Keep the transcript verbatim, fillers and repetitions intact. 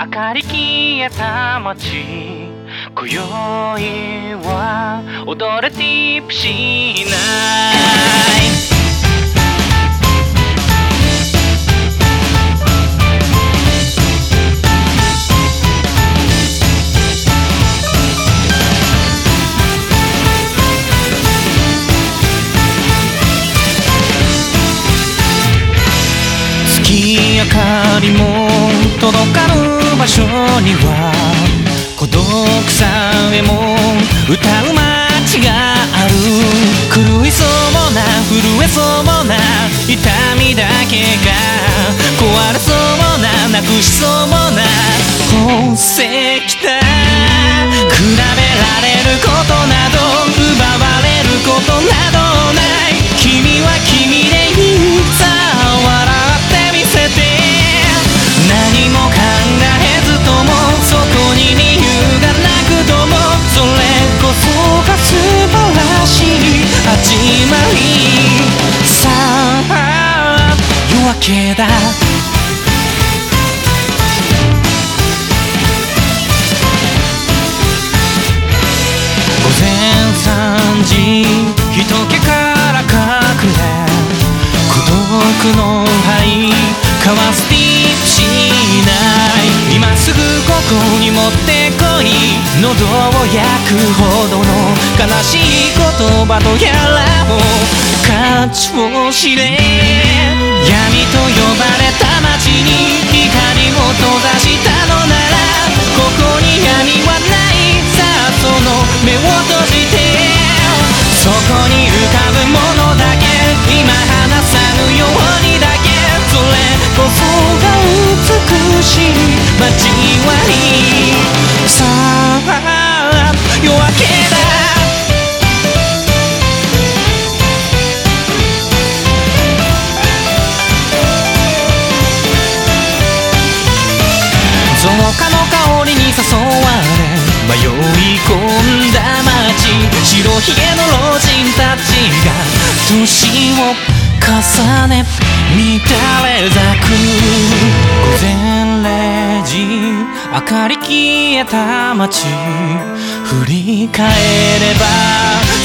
明かり消えた街、今宵は踊れティップしない月明かりも届かぬ場所には孤独さえも歌う街がある。狂いそうもな震えそうもな痛みだけが壊れそうもななくしそうもな宝石だ。比べられることなど奪われることなどない。君は君でいいさ笑ってみせて。何も考えずともそこに理由がなくともそれこそが素晴らしい始まり。さあ夜明けだ。午前さんじ人気から隠れ孤独の灰交わすティップしない。今すぐここに持ってこい。喉を焼くほどの悲しい言葉とやらを価値を知れ。闇と呼ばれた街に光を閉ざしたのならここに闇はない。さあその目を閉じてそこに浮かぶものだけ今離さぬようにだけそれこそが美しい交わり。さあ夜明けだ。造花の香りに誘われ迷い込んだ街。白ひげの老人たちが年を重ね乱れ咲く。午前れいじ明かり消えた街。振り返れば